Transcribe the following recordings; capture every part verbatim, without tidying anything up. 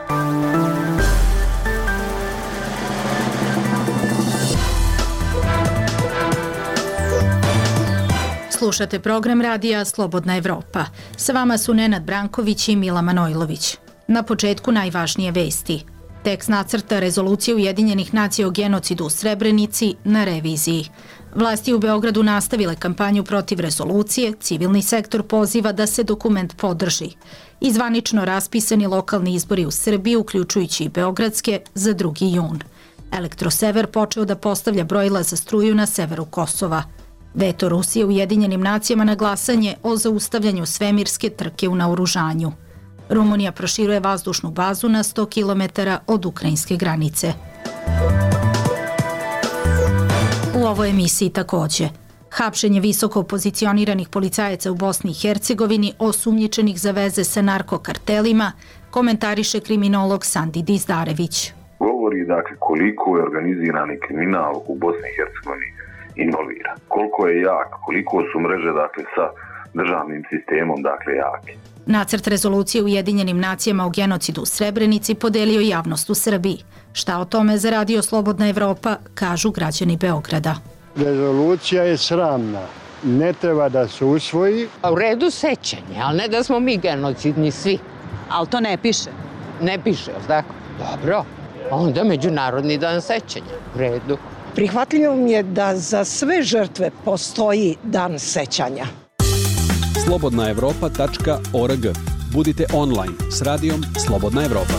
Slušate program radija Slobodna Evropa. Sa vama su Nenad Branković i Mila Manojlović. Na početku najvažnije vesti. Tekst nacrta rezolucije Ujedinjenih nacija o genocidu u Srebrenici na reviziji. Vlasti u Beogradu nastavile kampanju protiv rezolucije, civilni sektor poziva da se dokument podrži. I zvanično raspisani lokalni izbori u Srbiji, uključujući i beogradske, za drugi jun. Elektrosever počeo da postavlja brojila za struju na severu Kosova. Veto Rusije Ujedinjenim nacijama na glasanje o zaustavljanju svemirske trke u naoružanju. Rumunija proširuje vazdušnu bazu na sto kilometara od ukrajinske granice. U ovoj emisiji takođe. Hapšenje visoko pozicioniranih policajaca u Bosni i Hercegovini osumnjičenih za veze sa narkokartelima, komentariše kriminolog Sandi Dizdarević. Govori dakle koliko je organizirani kriminal u Bosni i Hercegovini involvira. Koliko je jak, koliko su mreže dakle sa državnim sistemom dakle jake. Nacrt rezolucije Ujedinjenim nacijama o genocidu u Srebrenici podelio javnost u Srbiji. Šta o tome za Radio Slobodna Evropa kažu građani Beograda. Rezolucija je sramna. Ne treba da se usvoji. U redu sećanje, ali ne da smo mi genocidni svi. Ali to ne piše. Ne piše, tako? Dobro. Onda Međunarodni dan sećanja. U redu. Prihvatljivo mi je da za sve žrtve postoji dan sećanja. slobodna evropa tačka org. Budite online s radijom Slobodna Evropa.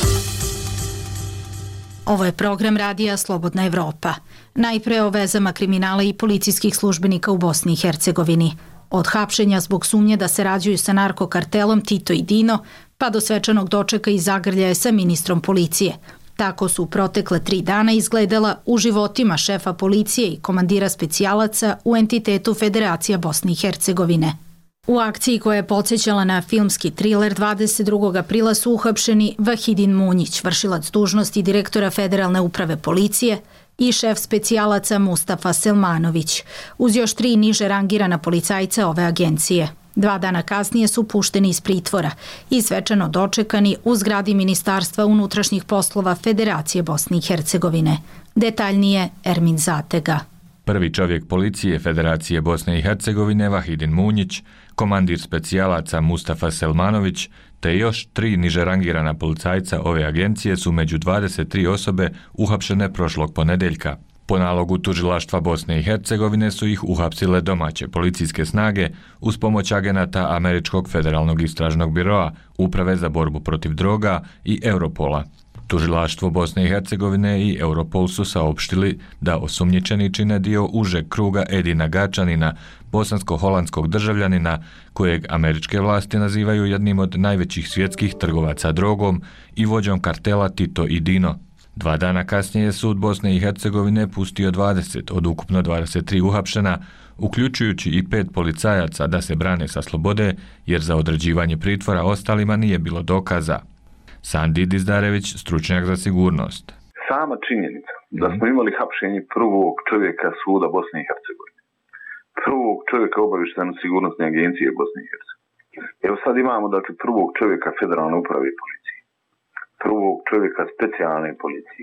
Ovo je program radija Slobodna Evropa. Najpre o vezama kriminala i policijskih službenika u Bosni i Hercegovini. Od hapšenja zbog sumnje da se rađuju sa narkokartelom Tito i Dino, pa do svečanog dočeka i zagrljaja sa ministrom policije. Tako su protekle tri dana izgledala u životima šefa policije i komandira specijalaca u entitetu Federacija Bosne i Hercegovine. U akciji koja je podsjećala na filmski triler dvadeset drugog aprila su uhapšeni Vahidin Munjić, vršilac dužnosti direktora Federalne uprave policije, i šef specijalaca Mustafa Selmanović, uz još tri niže rangirana policajca ove agencije. Dva dana kasnije su pušteni iz pritvora i svečano dočekani u zgradi Ministarstva unutrašnjih poslova Federacije Bosne i Hercegovine. Detaljnije Ermin Zatega. Prvi čovjek policije Federacije Bosne i Hercegovine Vahidin Munjić, komandir specijalaca Mustafa Selmanović, te još tri niže rangirana policajca ove agencije su među dvadeset tri osobe uhapšene prošlog ponedeljka. Po nalogu tužilaštva Bosne i Hercegovine su ih uhapsile domaće policijske snage uz pomoć agenata Američkog federalnog istražnog biroa, Uprave za borbu protiv droga i Europola. Tužilaštvo Bosne i Hercegovine i Europol su saopštili da osumnjičeni čine dio užeg kruga Edina Gačanina, bosansko-holandskog državljanina, kojeg američke vlasti nazivaju jednim od najvećih svjetskih trgovaca drogom i vođom kartela Tito i Dino. Dva dana kasnije je sud Bosne i Hercegovine pustio dvadeset od ukupno dvadeset tri uhapšena, uključujući i pet policajaca da se brane sa slobode, jer za određivanje pritvora ostalima nije bilo dokaza. Sandi Dizdarević, stručnjak za sigurnost. Sama činjenica da smo imali hapšenje prvog čovjeka suda Bosne i Hercegovine, prvog čovjeka obavještajne sigurnosne agencije Bosne i Hercegovine. Evo sad imamo dakle prvog čovjeka Federalne uprave policije, prvog čovjeka specijalne policije.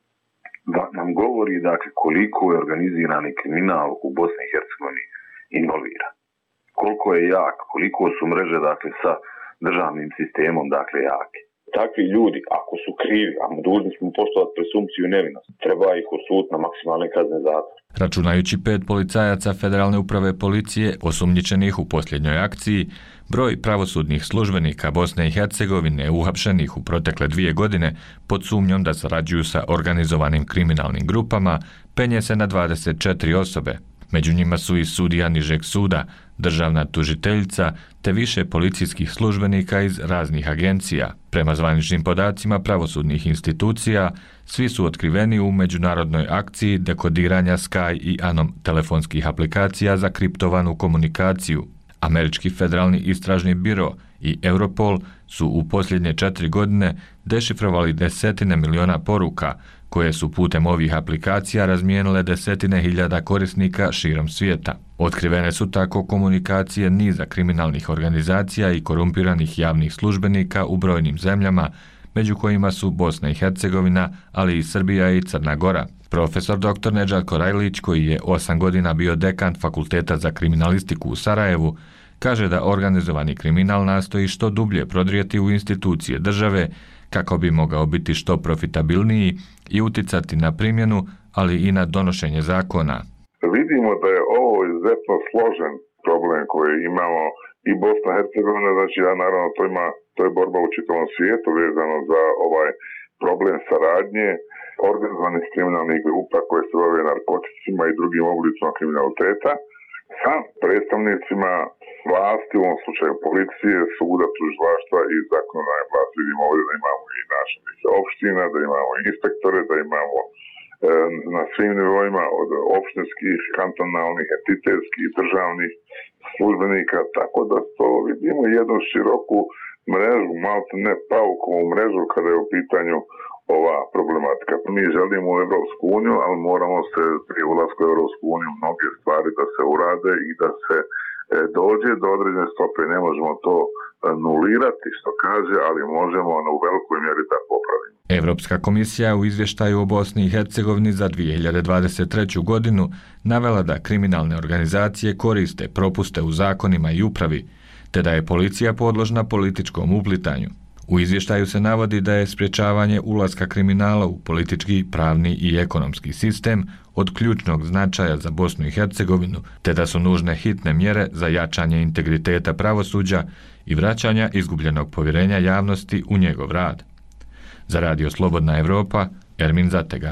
Da nam govori dakle koliko je organizirani kriminal u Bosni i Hercegovini involvira. Koliko je jak, koliko su mreže dakle sa državnim sistemom dakle jake. Takvi ljudi, ako su krivi, a dužni smo poštovati presumpciju nevinosti, treba ih osuditi na maksimalne kazne zatvora. Računajući pet policajaca Federalne uprave policije osumnjičenih u posljednjoj akciji, broj pravosudnih službenika Bosne i Hercegovine uhapšenih u protekle dvije godine pod sumnjom da sarađuju sa organizovanim kriminalnim grupama penje se na dvadeset četiri osobe. Među njima su i sudija nižeg suda, državna tužiteljica te više policijskih službenika iz raznih agencija. Prema zvaničnim podacima pravosudnih institucija, svi su otkriveni u međunarodnoj akciji dekodiranja Sky i Anom telefonskih aplikacija za kriptovanu komunikaciju. Američki federalni istražni biro i Europol su u posljednje četiri godine dešifrovali desetine miliona poruka, koje su putem ovih aplikacija razmijenile desetine hiljada korisnika širom svijeta. Otkrivene su tako komunikacije niza kriminalnih organizacija i korumpiranih javnih službenika u brojnim zemljama, među kojima su Bosna i Hercegovina, ali i Srbija i Crna Gora. Profesor doktor Nedžadko Rajlić, koji je osam godina bio dekan Fakulteta za kriminalistiku u Sarajevu, kaže da organizovani kriminal nastoji što dublje prodrijeti u institucije države kako bi mogao biti što profitabilniji i uticati na primjenu, ali i na donošenje zakona. Vidimo da je ovo izuzetno složen problem koji imamo i Bosna i Hercegovina, znači ja naravno to ima, to je borba u čitavom svijetu vezano za ovaj problem saradnje organizovanih kriminalnih grupa koje se bave narkoticima i drugim oblicima kriminaliteta sa predstavnicima vlasti, u ovom slučaju policije, suda, tužilaštva i zakonodavne vlasti. Vidimo ovdje da imamo i načelnike opština, da imamo inspektore, da imamo e, na svim nivoima od opštinskih, kantonalnih, entitetskih, državnih službenika, tako da to vidimo jednu široku mrežu, malo ne paukovu mrežu kada je u pitanju ova problematika. Mi želimo u Evropsku uniju, ali moramo se prije ulaska u Evropsku uniju mnoge stvari da se urade i da se e, dođe do određene stope. Ne možemo to nulirati, što kaže, ali možemo u velikoj mjeri da popravimo. Evropska komisija u izvještaju o Bosni i Hercegovini za dvije hiljade dvadeset treću. godinu navela da kriminalne organizacije koriste propuste u zakonima i upravi, te da je policija podložna političkom uplitanju. U izvještaju se navodi da je sprječavanje ulaska kriminala u politički, pravni i ekonomski sistem od ključnog značaja za Bosnu i Hercegovinu, te da su nužne hitne mjere za jačanje integriteta pravosuđa i vraćanja izgubljenog povjerenja javnosti u njegov rad. Za Radio Slobodna Evropa, Ermin Zatega.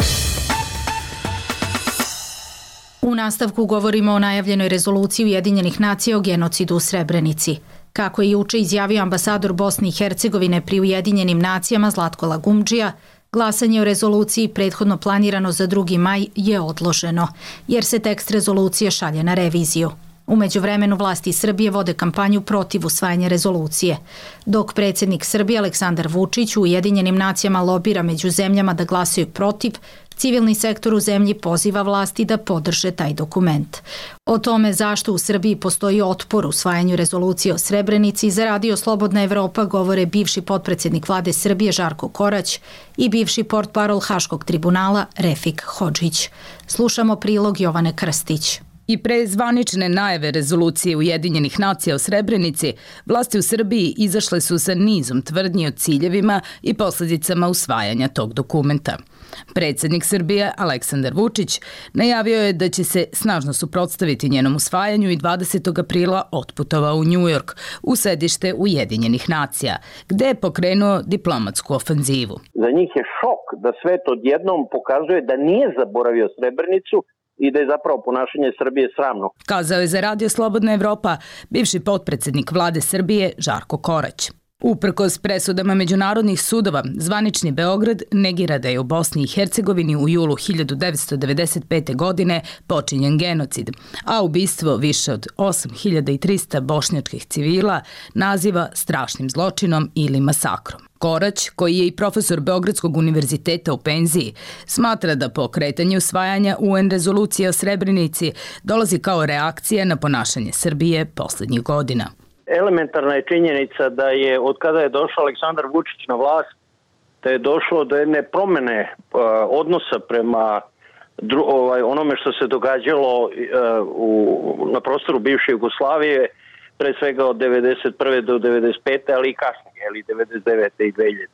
U nastavku govorimo o najavljenoj rezoluciji Ujedinjenih nacija o genocidu u Srebrenici. Kako je juče izjavio ambasador Bosne i Hercegovine pri Ujedinjenim nacijama Zlatko Lagumdžija, glasanje o rezoluciji prethodno planirano za drugi maj je odloženo, jer se tekst rezolucije šalje na reviziju. U međuvremenu vlasti Srbije vode kampanju protiv usvajanja rezolucije, dok predsjednik Srbije Aleksandar Vučić u Ujedinjenim nacijama lobira među zemljama da glasaju protiv, civilni sektor u zemlji poziva vlasti da podrže taj dokument. O tome zašto u Srbiji postoji otpor usvajanju rezolucije o Srebrenici za Radio Slobodna Evropa govore bivši potpredsjednik vlade Srbije Žarko Korać i bivši portparol Haškog tribunala Refik Hodžić. Slušamo prilog Jovane Krstić. I pre zvanične najave rezolucije Ujedinjenih nacija o Srebrenici, vlasti u Srbiji izašle su sa nizom tvrdnji o ciljevima i posljedicama usvajanja tog dokumenta. Predsjednik Srbije Aleksandar Vučić najavio je da će se snažno suprotstaviti njenom usvajanju i dvadesetog aprila otputovao u New York, u sedište Ujedinjenih nacija, gde je pokrenuo diplomatsku ofenzivu. Za njih je šok da svet odjednom pokazuje da nije zaboravio Srebrenicu i da je zapravo ponašanje Srbije sramno. Kazao je za Radio Slobodna Evropa bivši potpredsjednik vlade Srbije Žarko Korać. Uprkos presudama međunarodnih sudova, zvanični Beograd negira da je u Bosni i Hercegovini u julu hiljadu devetsto devedeset pete. godine počinjen genocid, a ubistvo više od osam hiljada trista bošnjačkih civila naziva strašnim zločinom ili masakrom. Korać, koji je i profesor Beogradskog univerziteta u penziji, smatra da pokretanje usvajanja U N rezolucije o Srebrenici dolazi kao reakcija na ponašanje Srbije posljednjih godina. Elementarna je činjenica da je od kada je došao Aleksandar Vučić na vlast, da je došlo do jedne promjene uh, odnosa prema dru, ovaj, onome što se događalo uh, u, na prostoru bivše Jugoslavije, pre svega od devedeset prve do devedeset pete. ali i kasnije, ali devedeset devete i dvehiljadite.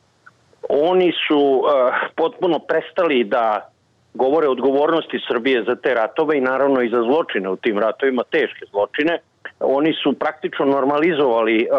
Oni su uh, potpuno prestali da govore o odgovornosti Srbije za te ratove i naravno i za zločine u tim ratovima, teške zločine. Oni su praktično normalizovali uh,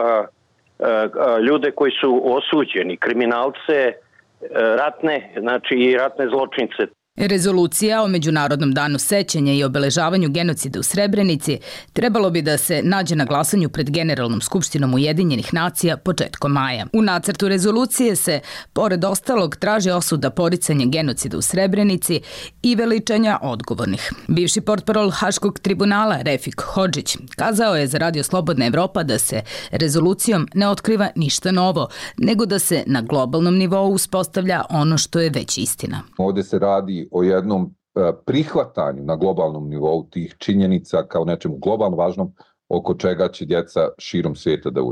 uh, ljude koji su osuđeni, kriminalce, uh, ratne, znači i ratne zločince. Rezolucija o Međunarodnom danu sećanja i obeležavanju genocida u Srebrenici trebalo bi da se nađe na glasanju pred Generalnom skupštinom Ujedinjenih nacija početkom maja. U nacrtu rezolucije se, pored ostalog, traži osuda poricanja genocida u Srebrenici i veličanja odgovornih. Bivši portparol Haškog tribunala Refik Hodžić kazao je za Radio Slobodna Evropa da se rezolucijom ne otkriva ništa novo, nego da se na globalnom nivou uspostavlja ono što je već istina. Ovdje se radi o jednom prihvatanju na globalnom nivou tih činjenica kao nečemu globalno važnom oko čega će djeca širom svijeta da uče.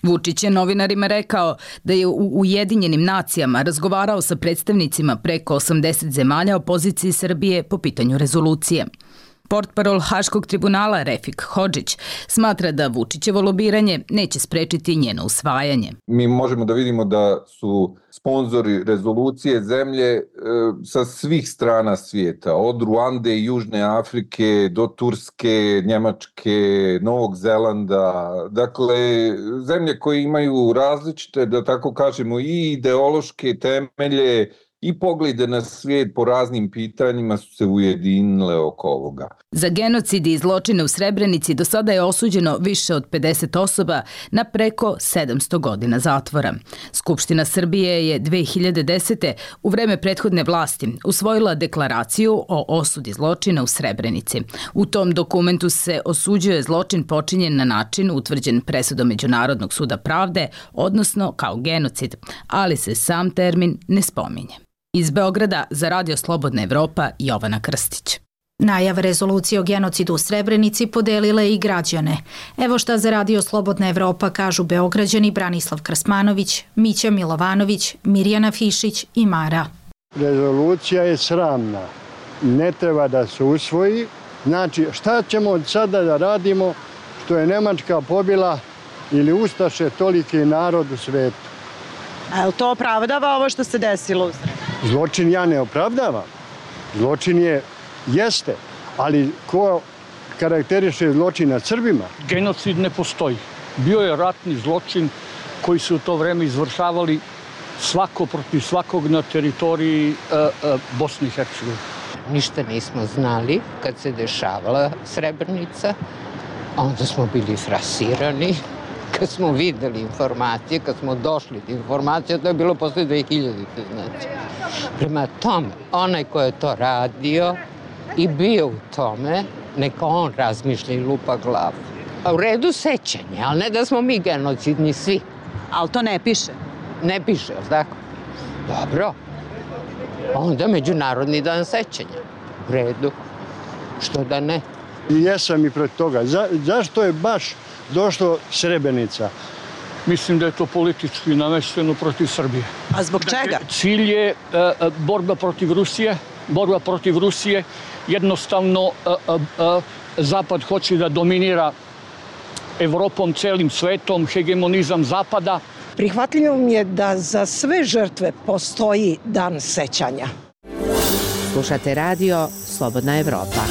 Vučić je novinarima rekao da je u Ujedinjenim nacijama razgovarao sa predstavnicima preko osamdeset zemalja o poziciji Srbije po pitanju rezolucije. Portparol Haškog tribunala Refik Hodžić smatra da Vučićevo lobiranje neće sprečiti njeno usvajanje. Mi možemo da vidimo da su sponzori rezolucije zemlje e, sa svih strana svijeta, od Ruande i Južne Afrike do Turske, Njemačke, Novog Zelanda. Dakle, zemlje koje imaju različite, da tako kažemo, i ideološke temelje i poglede na svijet po raznim pitanjima su se ujedinile oko ovoga. Za genocid i zločine u Srebrenici do sada je osuđeno više od pedeset osoba na preko sedamsto godina zatvora. Skupština Srbije je dve hiljade desete u vreme prethodne vlasti usvojila deklaraciju o osudi zločina u Srebrenici. U tom dokumentu se osuđuje zločin počinjen na način utvrđen presudom Međunarodnog suda pravde, odnosno kao genocid, ali se sam termin ne spominje. Iz Beograda za Radio Slobodna Evropa Jovana Krstić. Najav rezolucije o genocidu u Srebrenici podelile i građane. Evo šta za Radio Slobodna Evropa kažu Beograđani Branislav Krsmanović, Mića Milovanović, Mirjana Fišić i Mara. Rezolucija je sramna. Ne treba da se usvoji. Znači, šta ćemo od sada da radimo što je Nemačka pobila ili ustaše toliki narod u svetu? A je to opravdava ovo što se desilo u Srebrenici? Zločin ja ne opravdavam. Zločin je, jeste, ali ko karakteriše zločin nad Srbima? Genocid ne postoji. Bio je ratni zločin koji su u to vreme izvršavali svako protiv svakog na teritoriji e, e, Bosne i Hercegovine. Ništa nismo znali kad se dešavala Srebrenica. Onda smo bili frasirani. Kad smo videli informacije, kad smo došli do informacije, to je bilo posle dve hiljadite. Znači. Prema tome, onaj ko je to radio i bio u tome, neka on razmišlja i lupa glavu. A u redu sećanje, ali ne da smo mi genocidni svi. Ali to ne piše? Ne piše, ali tako? Dobro. Onda Međunarodni dan sećanja. U redu. Što da ne? I jesam i protiv toga. Za, zašto je baš došlo Srebrenica? Mislim da je to politički namešteno protiv Srbije. A zbog čega? Dakle, cilj je e, borba protiv Rusije. Borba protiv Rusije. Jednostavno, e, e, Zapad hoće da dominira Evropom, celim svetom, hegemonizam Zapada. Prihvatljivo mi je da za sve žrtve postoji dan sećanja. Slušate radio Slobodna Evropa.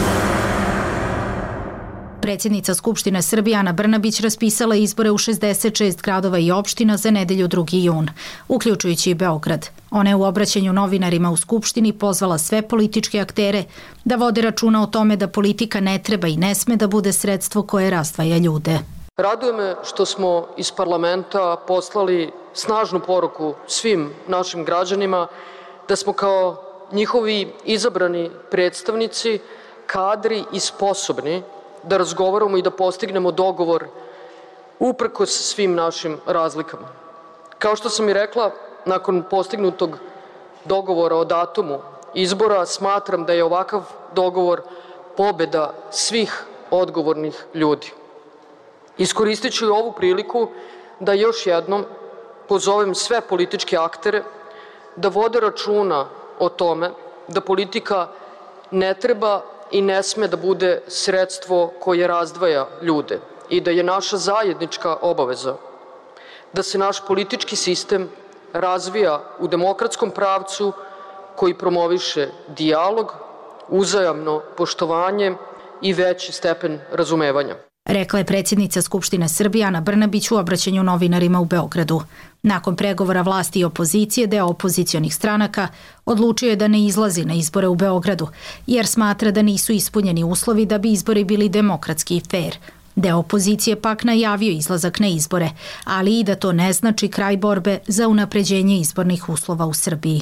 Predsjednica Skupštine Srbije Ana Brnabić raspisala izbore u šezdeset šest gradova i opština za nedelju drugi jun, uključujući i Beograd. Ona je u obraćanju novinarima u Skupštini pozvala sve političke aktere da vode računa o tome da politika ne treba i ne sme da bude sredstvo koje razdvaja ljude. Raduje me što smo iz parlamenta poslali snažnu poruku svim našim građanima da smo kao njihovi izabrani predstavnici kadri i sposobni da razgovaramo i da postignemo dogovor uprkos svim našim razlikama. Kao što sam i rekla, nakon postignutog dogovora o datumu izbora, smatram da je ovakav dogovor pobeda svih odgovornih ljudi. Iskoristit ću i ovu priliku da još jednom pozovem sve političke aktere da vode računa o tome da politika ne treba i ne sme da bude sredstvo koje razdvaja ljude i da je naša zajednička obaveza da se naš politički sistem razvija u demokratskom pravcu koji promoviše dijalog, uzajamno poštovanje i veći stepen razumevanja. Rekla je predsjednica Skupštine Srbije Ana Brnabić u obraćanju novinarima u Beogradu. Nakon pregovora vlasti i opozicije, deo opozicionih stranaka odlučio je da ne izlazi na izbore u Beogradu, jer smatra da nisu ispunjeni uslovi da bi izbori bili demokratski i fair. Deo opozicije pak najavio izlazak na izbore, ali i da to ne znači kraj borbe za unapređenje izbornih uslova u Srbiji.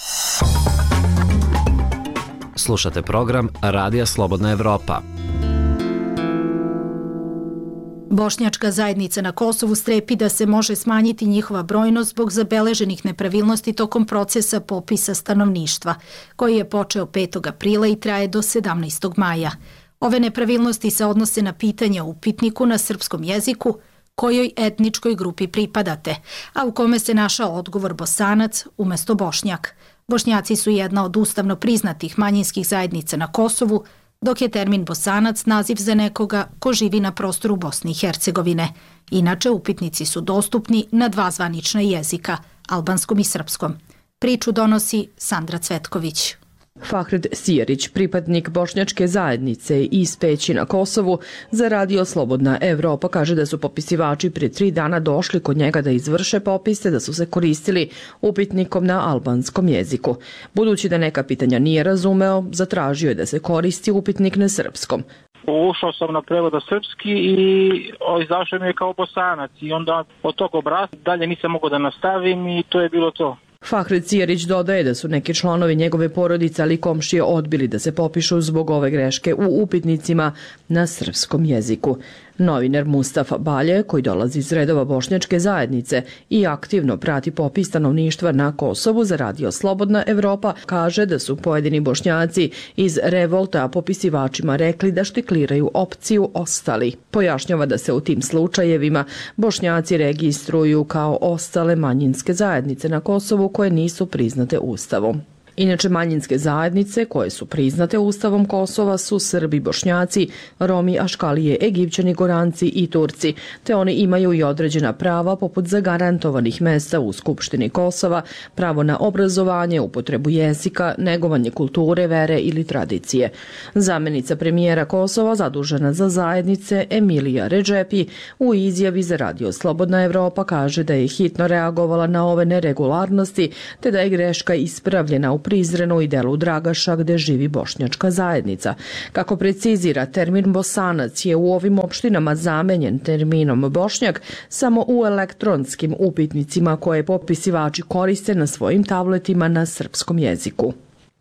Slušate program Radija Slobodna Evropa. Bošnjačka zajednica na Kosovu strepi da se može smanjiti njihova brojnost zbog zabeleženih nepravilnosti tokom procesa popisa stanovništva, koji je počeo petog aprila i traje do sedamnaestog maja. Ove nepravilnosti se odnose na pitanja u upitniku na srpskom jeziku, kojoj etničkoj grupi pripadate, a u kome se našao odgovor Bosanac umesto Bošnjak. Bošnjaci su jedna od ustavno priznatih manjinskih zajednica na Kosovu, dok je termin Bosanac naziv za nekoga ko živi na prostoru Bosne i Hercegovine. Inače, upitnici su dostupni na dva zvanična jezika, albanskom i srpskom. Priču donosi Sandra Cvetković. Fahret Sijerić, pripadnik bošnjačke zajednice iz Peći na Kosovu, za radio Slobodna Evropa kaže da su popisivači prije tri dana došli kod njega da izvrše popise, da su se koristili upitnikom na albanskom jeziku. Budući da neka pitanja nije razumeo, zatražio je da se koristi upitnik na srpskom. Ušao sam na prevoda srpski i izašao mi je kao Bosanac i onda od tog obrasca dalje nisam mogao da nastavim i to je bilo to. Fahret Sijerić dodaje da su neki članovi njegove porodice ali komšije odbili da se popišu zbog ove greške u upitnicima na srpskom jeziku. Novinar Mustafa Balje, koji dolazi iz redova bošnjačke zajednice i aktivno prati popis stanovništva na Kosovu za radio Slobodna Evropa, kaže da su pojedini Bošnjaci iz revolta popisivačima rekli da štikliraju opciju ostali. Pojašnjava da se u tim slučajevima Bošnjaci registruju kao ostale manjinske zajednice na Kosovu koje nisu priznate Ustavom. Inače, manjinske zajednice koje su priznate Ustavom Kosova su Srbi, Bošnjaci, Romi, Aškalije, Egipćani, Goranci i Turci, te oni imaju i određena prava poput zagarantovanih mesta u Skupštini Kosova, pravo na obrazovanje, upotrebu jezika, negovanje kulture, vere ili tradicije. Zamenica premijera Kosova zadužena za zajednice Emilija Redžepi u izjavi za radio Slobodna Evropa kaže da je hitno reagovala na ove neregularnosti, te da je greška ispravljena u Prizrenu i delu Dragaša gde živi bošnjačka zajednica. Kako precizira, termin Bosanac je u ovim opštinama zamenjen terminom Bošnjak samo u elektronskim upitnicima koje popisivači koriste na svojim tabletima na srpskom jeziku.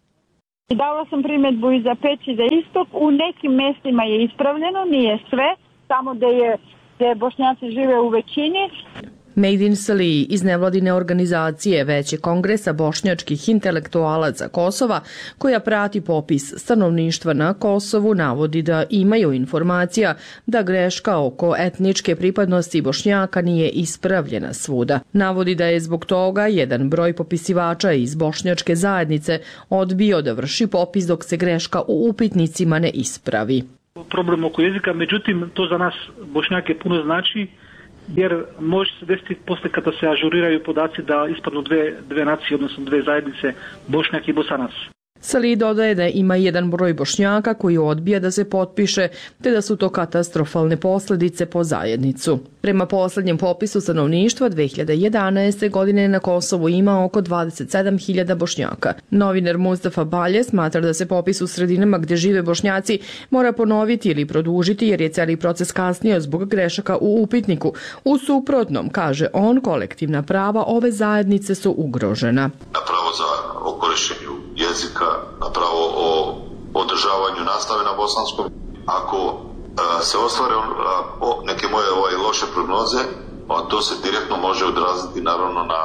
Dala sam primjedbu i za Peć i za Istok. U nekim mestima je ispravljeno, nije sve, samo da je, da Bošnjaci žive u većini. Mejdin Salih iz nevladine organizacije Veće kongresa bošnjačkih intelektualaca Kosova, koja prati popis stanovništva na Kosovu, navodi da imaju informacija da greška oko etničke pripadnosti Bošnjaka nije ispravljena svuda. Navodi da je zbog toga jedan broj popisivača iz bošnjačke zajednice odbio da vrši popis dok se greška u upitnicima ne ispravi. Problem oko jezika, međutim, to za nas Bošnjake puno znači, jer može se desiti posle kada se ažuriraju podaci da ispadnu dve, dve nacije, odnosno dve zajednice, Bošnjak i Bosanac. Salih dodaje da ima jedan broj Bošnjaka koji odbija da se potpiše, te da su to katastrofalne posljedice po zajednicu. Prema posljednjem popisu stanovništva dve hiljade jedanaeste. godine na Kosovu ima oko dvadeset sedam hiljada Bošnjaka. Novinar Mustafa Balje smatra da se popis u sredinama gdje žive Bošnjaci mora ponoviti ili produžiti jer je cijeli proces kasnio zbog grešaka u upitniku. U suprotnom, kaže on, kolektivna prava ove zajednice su ugrožena. Na pravo za korištenju jezika, na pravo o održavanju nastave na bosanskom. Ako a, se ostvare o, neke moje ovaj, loše prognoze, a to se direktno može odraziti naravno na,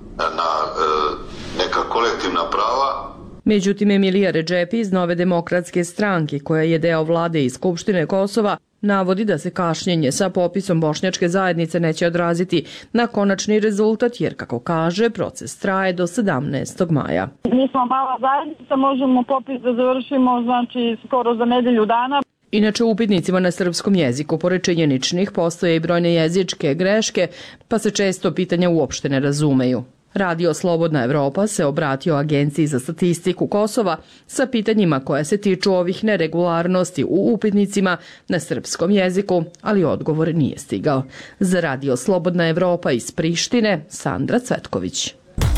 na e, neka kolektivna prava. Međutim, Emilija Redžepi iz Nove demokratske stranke, koja je deo vlade i Skupštine Kosova, navodi da se kašnjenje sa popisom bošnjačke zajednice neće odraziti na konačni rezultat, jer, kako kaže, proces traje do sedamnaestog maja. Mi smo mala zajednica, možemo popis da završimo, znači, skoro za nedelju dana. Inače, u upitnicima na srpskom jeziku, pored činjeničnih, postoje i brojne jezičke greške, pa se često pitanja uopšte ne razumeju. Radio Slobodna Evropa se obratio Agenciji za statistiku Kosova sa pitanjima koja se tiču ovih neregularnosti u upitnicima na srpskom jeziku, ali odgovor nije stigao. Za Radio Slobodna Evropa iz Prištine, Sandra Cvetković.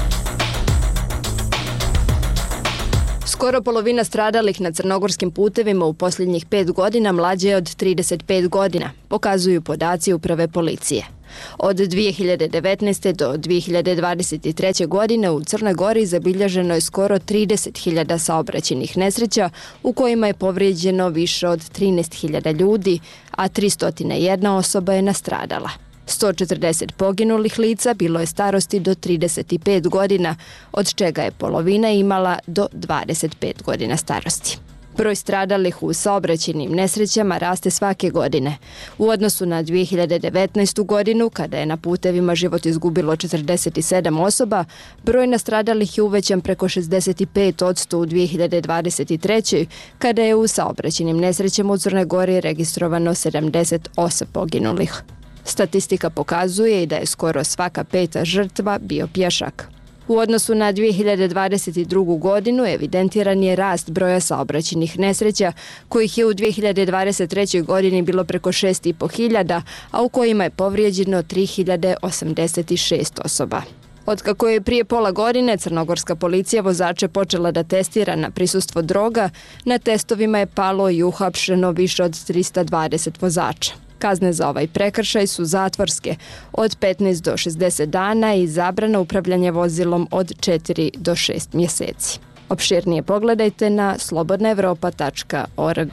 Skoro polovina stradalih na crnogorskim putevima u posljednjih pet godina mlađe je od trideset pet godina, pokazuju podaci Uprave policije. Od dvije hiljade devetnaeste. do dvije hiljade dvadeset treće. godine u Crnoj Gori zabilježeno je skoro trideset hiljada saobraćajnih nesreća u kojima je povrijeđeno više od trinaest hiljada ljudi, a tristo jedna osoba je nastradala. sto četrdeset poginulih lica bilo je starosti do trideset pet godina, od čega je polovina imala do dvadeset pet godina starosti. Broj stradalih u saobraćajnim nesrećama raste svake godine. U odnosu na dvije hiljade devetnaestu. godinu, kada je na putevima život izgubilo četrdeset sedam osoba, broj nastradalih je uvećan preko šezdeset pet posto u dvije hiljade dvadeset trećoj. kada je u saobraćajnim nesrećama u Crnoj Gori registrovano sedamdeset osam poginulih. Statistika pokazuje i da je skoro svaka peta žrtva bio pješak. U odnosu na dvije hiljade dvadeset drugu. godinu evidentiran je rast broja saobraćajnih nesreća, kojih je u dvije hiljade dvadeset trećoj. godini bilo preko šest i po hiljada, a u kojima je povrijeđeno tri hiljade osamdeset šest osoba. Otkako je prije pola godine crnogorska policija vozače počela da testira na prisustvo droga, na testovima je palo i uhapšeno više od trista dvadeset vozača. Kazne za ovaj prekršaj su zatvorske od petnaest do šezdeset dana i zabrana upravljanja vozilom od četiri do šest mjeseci. Opširnije pogledajte na slobodna evropa tačka org.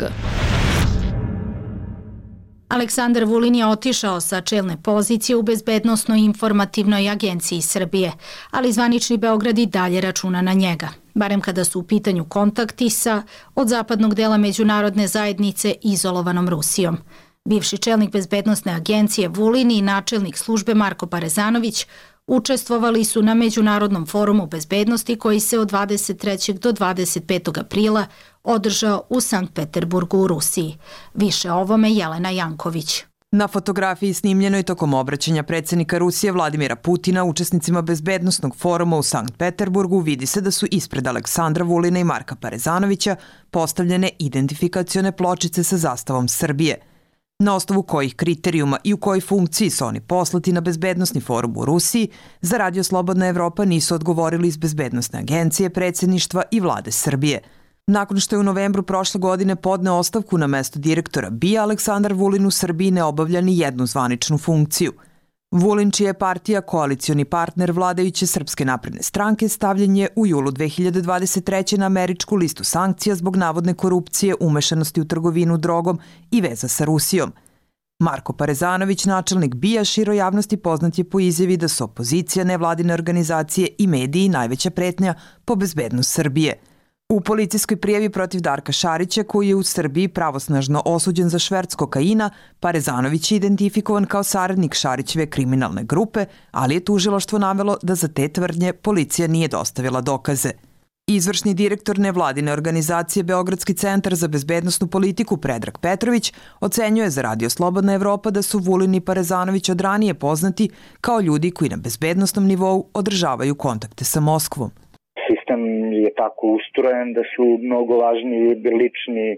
Aleksandar Vulin je otišao sa čelne pozicije u Bezbednosnoj informativnoj agenciji Srbije, ali zvanični Beograd i dalje računa na njega, barem kada su u pitanju kontakti sa od zapadnog dela međunarodne zajednice izolovanom Rusijom. Bivši čelnik Bezbednosne agencije Vulin i načelnik službe Marko Parezanović učestvovali su na Međunarodnom forumu bezbednosti koji se od dvadeset trećeg do dvadeset petog aprila održao u Sankt Peterburgu u Rusiji. Više o ovome Jelena Janković. Na fotografiji snimljenoj tokom obraćanja predsjednika Rusije Vladimira Putina učesnicima Bezbednosnog foruma u Sankt Peterburgu vidi se da su ispred Aleksandra Vulina i Marka Parezanovića postavljene identifikacione pločice sa zastavom Srbije. Na osnovu kojih kriterijuma i u kojoj funkciji su oni poslati na Bezbednosni forum u Rusiji, za Radio Slobodna Evropa nisu odgovorili iz Bezbednosne agencije, predsjedništva i vlade Srbije. Nakon što je u novembru prošle godine podneo ostavku na mesto direktora B I A, Aleksandar Vulin u Srbiji ne obavlja ni jednu zvaničnu funkciju. Vulin, čija je partija koalicioni partner vladajuće Srpske napredne stranke, stavljen je u julu dve hiljade dvadeset treće. na američku listu sankcija zbog navodne korupcije, umešanosti u trgovinu drogom i veza sa Rusijom. Marko Parezanović, načelnik B I A, široj javnosti poznat je po izjavi da su opozicija, nevladine organizacije i mediji najveća pretnja po bezbednost Srbije. U policijskoj prijavi protiv Darka Šarića, koji je u Srbiji pravosnažno osuđen za šverc kokaina, Parezanović je identifikovan kao saradnik Šarićeve kriminalne grupe, ali je tužilaštvo navelo da za te tvrdnje policija nije dostavila dokaze. Izvršni direktor nevladine organizacije Beogradski centar za bezbednosnu politiku Predrag Petrović ocenjuje za Radio Slobodna Evropa da su Vulin i Parezanović od ranije poznati kao ljudi koji na bezbednosnom nivou održavaju kontakte sa Moskvom. Sistem je tako ustrojen da su mnogo važniji lični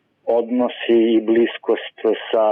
odnosi i bliskost sa,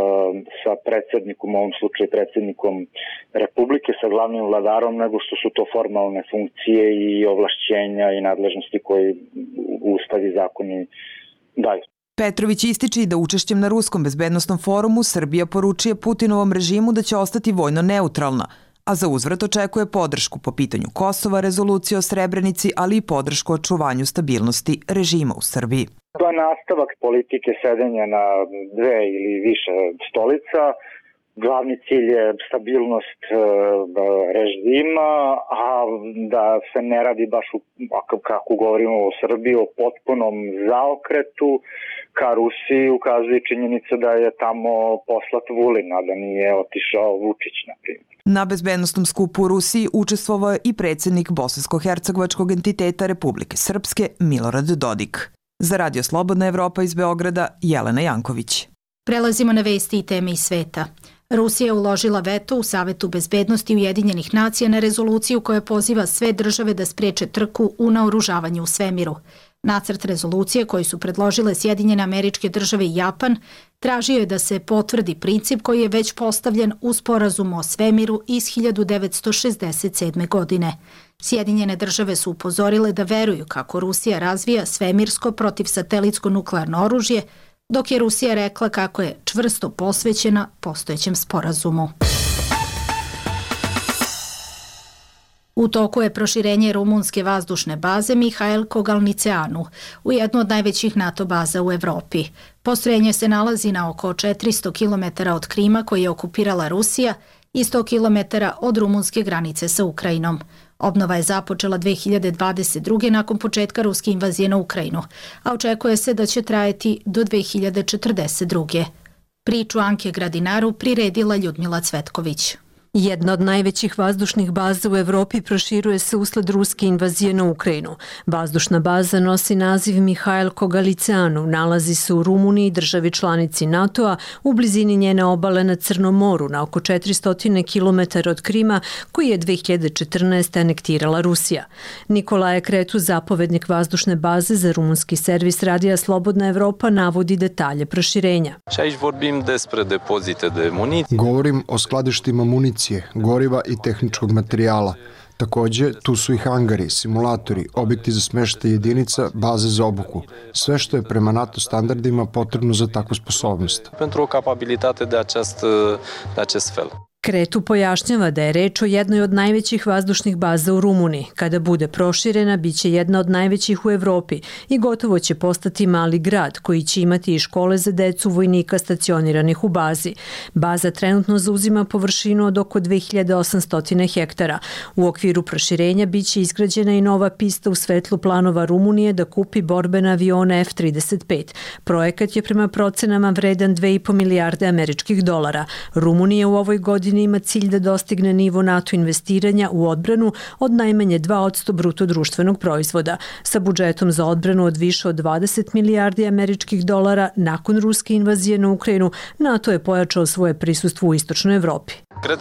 sa predsjednikom, u ovom slučaju predsjednikom Republike, sa glavnim vladarom, nego što su to formalne funkcije i ovlašćenja i nadležnosti koje Ustav i zakoni daju. Petrović ističe i da učešćem na Ruskom bezbednosnom forumu Srbija poručuje Putinovom režimu da će ostati vojno neutralna, a za uzvrat očekuje podršku po pitanju Kosova, rezolucije o Srebrenici, ali i podršku očuvanju stabilnosti režima u Srbiji. To je nastavak politike sedenja na dve ili više stolica. Glavni cilj je stabilnost režima, a da se ne radi baš, u, kako govorimo o Srbiji, o potpunom zaokretu ka Rusiji, ukazuje činjenica da je tamo poslat Vulin, a da nije otišao Vučić, na primjer. Na bezbednostnom skupu u Rusiji učestvovao je i predsjednik bosansko-hercegovačkog entiteta Republike Srpske Milorad Dodik. Za Radio Slobodna Evropa iz Beograda, Jelena Janković. Prelazimo na vesti i teme iz sveta. Rusija je uložila veto u Savetu bezbednosti Ujedinjenih nacija na rezoluciju koja poziva sve države da spreče trku u naoružavanju u svemiru. Nacrt rezolucije koji su predložile Sjedinjene Američke Države i Japan tražio je da se potvrdi princip koji je već postavljen u sporazumu o svemiru iz hiljadu devetsto šezdeset sedme. godine. Sjedinjene države su upozorile da veruju kako Rusija razvija svemirsko protivsatelitsko nuklearno oružje, dok je Rusija rekla kako je čvrsto posvećena postojećem sporazumu. U toku je proširenje rumunske vazdušne baze Mihail Kogalniceanu u jednu od najvećih NATO baza u Evropi. Postrojenje se nalazi na oko četiristo kilometara od Krima koji je okupirala Rusija i sto kilometara od rumunske granice sa Ukrajinom. Obnova je započela dve hiljade dvadeset druge nakon početka ruske invazije na Ukrajinu, a očekuje se da će trajati do dve hiljade četrdeset druge. Priču Anke Gradinaru priredila Ljudmila Cvetković. Jedna od najvećih vazdušnih baza u Evropi proširuje se usled ruske invazije na Ukrajinu. Vazdušna baza nosi naziv Mihail Kogalicianu, nalazi se u Rumuniji, državi članici NATO-a, u blizini njene obale na Crnom moru, na oko četiristo kilometara od Krima, koji je dve hiljade četrnaeste. anektirala Rusija. Nikolaje Kretu, zapovednik vazdušne baze za rumunski servis Radija Slobodna Evropa, navodi detalje proširenja. Govorim o skladištima municije, goriva i tehničkog materijala. Takođe, tu su i hangari, simulatori, objekti za smeštaj jedinica, baze za obuku. Sve što je prema NATO standardima potrebno za takvu sposobnost. Pentru o capabilitate de acest, de acest fel. Kretu pojašnjava da je reč o jednoj od najvećih vazdušnih baza u Rumuniji. Kada bude proširena, bit će jedna od najvećih u Evropi i gotovo će postati mali grad koji će imati i škole za decu vojnika stacioniranih u bazi. Baza trenutno zauzima površinu od oko dve hiljade osamsto hektara. U okviru proširenja bit će izgrađena i nova pista u svetlu planova Rumunije da kupi borbene avione F trideset pet. Projekat je prema procenama vredan dve i po milijarde američkih dolara. Rumunija u ovoj godini ima cilj da dostigne nivo NATO investiranja u odbranu od najmanje dva posto bruto društvenog proizvoda. Sa budžetom za odbranu od više od dvadeset milijardi američkih dolara nakon ruske invazije na Ukrajinu, NATO je pojačao svoje prisustvo u istočnoj Evropi.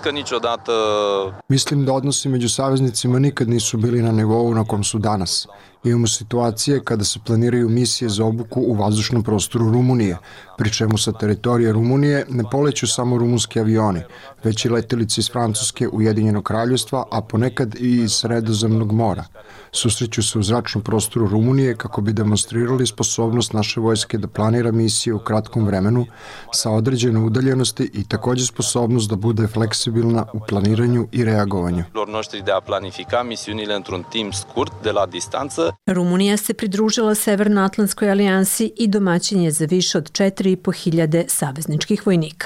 Mislim da odnosi među saveznicima nikad nisu bili na nivou na kom su danas. Imamo situacije kada se planiraju misije za obuku u vazdušnom prostoru Rumunije, pri čemu sa teritorije Rumunije ne poleću samo rumunski avioni, već i letelice iz Francuske, Ujedinjenog kraljevstva, a ponekad i iz Sredozemnog mora. Susreću se u zračnom prostoru Rumunije kako bi demonstrirali sposobnost naše vojske da planira misije u kratkom vremenu sa određene udaljenosti i takođe sposobnost da bude fleksibilna u planiranju i reagovanju. Rumunija se pridružila Severnoatlantskoj alijansi i domaćin je za više od četiri i po hiljade savezničkih vojnika.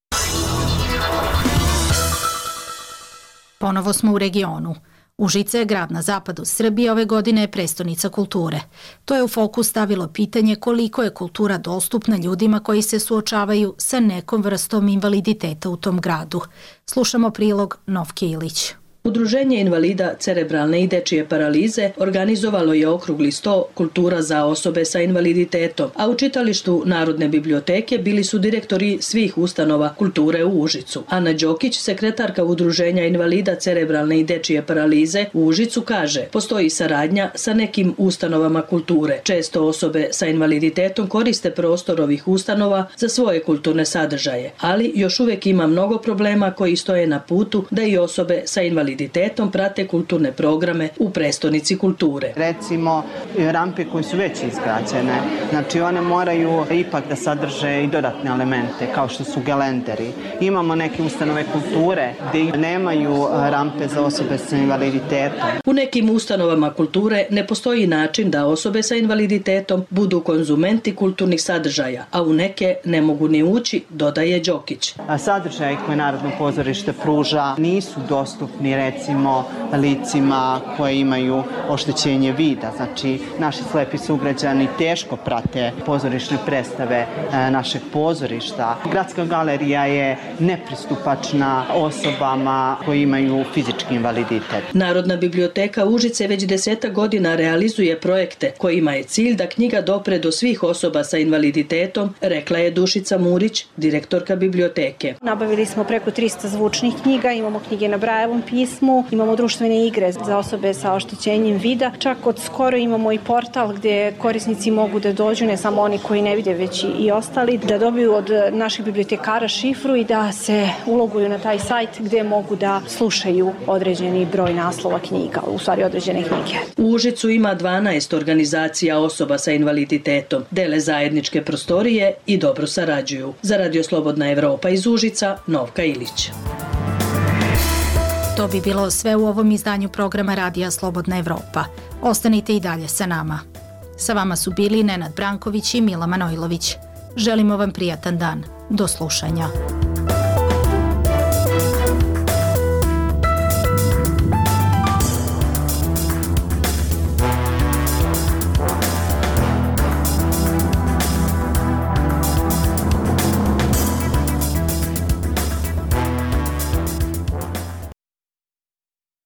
Ponovo smo u regionu. Užice je grad na zapadu Srbije, ove godine je prestonica kulture. To je u fokus stavilo pitanje koliko je kultura dostupna ljudima koji se suočavaju sa nekom vrstom invaliditeta u tom gradu. Slušamo prilog Novke Ilić. Udruženje invalida cerebralne i dečije paralize organizovalo je okrugli sto Kultura za osobe sa invaliditetom, a u čitalištu Narodne biblioteke bili su direktori svih ustanova kulture u Užicu. Ana Đokić, sekretarka Udruženja invalida cerebralne i dečije paralize u Užicu, kaže: postoji saradnja sa nekim ustanovama kulture. Često osobe sa invaliditetom koriste prostor ovih ustanova za svoje kulturne sadržaje, ali još uvek ima mnogo problema koji stoje na putu da i osobe sa invaliditetom prate kulturne programe u prestonici kulture. Recimo, rampe koje su već izgrađene, znači one moraju ipak da sadrže i dodatne elemente, kao što su gelenderi. Imamo neke ustanove kulture gde nemaju rampe za osobe sa invaliditetom. U nekim ustanovama kulture ne postoji način da osobe sa invaliditetom budu konzumenti kulturnih sadržaja, a u neke ne mogu ni ući, dodaje Đokić. Sadržaje koje Narodno pozorište pruža nisu dostupni recimo licima koje imaju oštećenje vida. Znači, naši slepi sugrađani teško prate pozorišne predstave našeg pozorišta. Gradska galerija je nepristupačna osobama koji imaju fizički invaliditet. Narodna biblioteka Užice već deseta godina realizuje projekte kojima je cilj da knjiga dopre do svih osoba sa invaliditetom, rekla je Dušica Murić, direktorka biblioteke. Nabavili smo preko trista zvučnih knjiga, imamo knjige na Brajevom pismu, imamo društvene igre za osobe sa oštećenjem vida, čak od skoro imamo i portal gdje korisnici mogu da dođu, ne samo oni koji ne vide, već i ostali, da dobiju od naših bibliotekara šifru i da se uloguju na taj sajt gdje mogu da slušaju određeni broj naslova knjiga, u stvari određene knjige. U Užicu ima dvanaest organizacija osoba sa invaliditetom, dele zajedničke prostorije i dobro sarađuju. Za Radio Slobodna Evropa iz Užica, Novka Ilić. To bi bilo sve u ovom izdanju programa Radija Slobodna Evropa. Ostanite i dalje sa nama. Sa vama su bili Nenad Branković i Mila Manojlović. Želimo vam prijatan dan. Do slušanja.